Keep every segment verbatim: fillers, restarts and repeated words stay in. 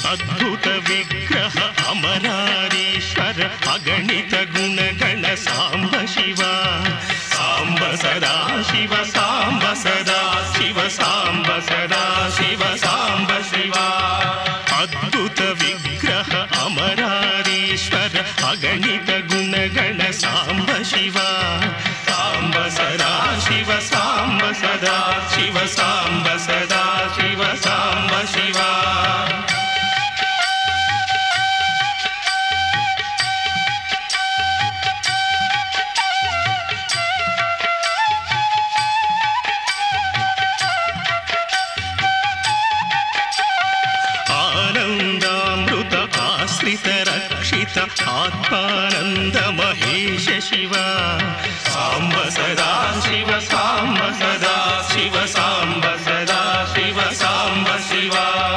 అద్భుత విగ్రహ అమరారీశ్వర అగణిత గుణగణ సాంబ శివ సాంబ సదా శివ సాంబ సదా శివ సాంబ సదా శివ సాంబ శివ అద్భుత విగ్రహ అమరారీశ్వర అగణిత గుణగణ సాంబ శివ సాంబ సదా శివ సాంబ సదా శివ సాంబ సదా శివ సాంబ శివ ఆనందామృత ఆశ్రిత రక్షిత ఆత్మానంద మహేశ శివ సాంబ సదా శివ సాంబ సదా శివ సాంబ సదా శివ సాంబ శివ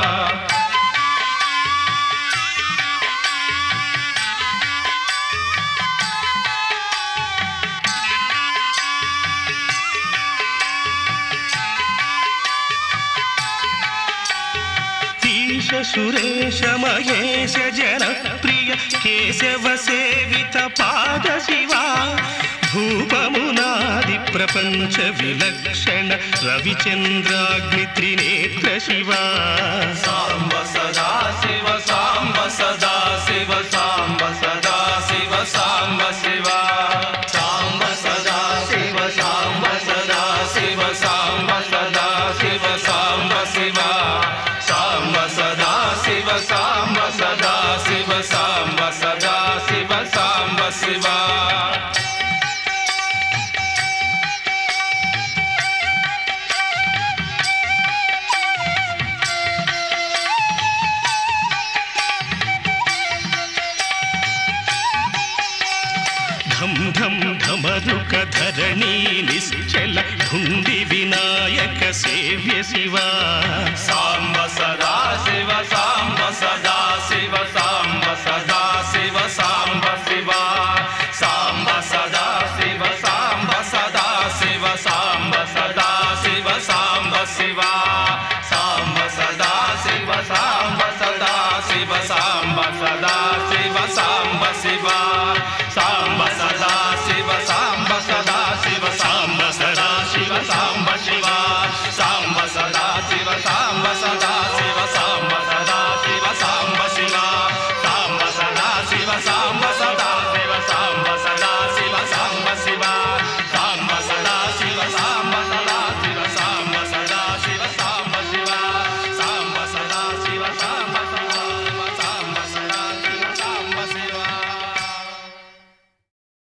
సురేశ మహేశ జనప్రియ కేశవ సేవిత పాద శివ భూపమునాది ప్రపంచ విలక్షణ రవిచంద్రాగ్ని త్రినేత్ర శివ సాంబ సదా శివ